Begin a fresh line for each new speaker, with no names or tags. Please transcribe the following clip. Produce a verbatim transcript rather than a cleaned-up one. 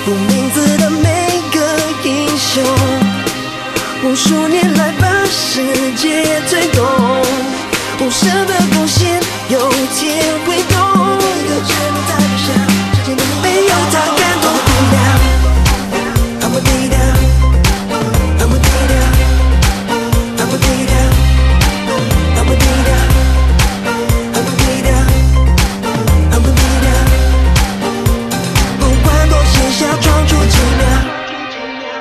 不名字的每个英雄，无数年来把世界推动，无声的贡献有天。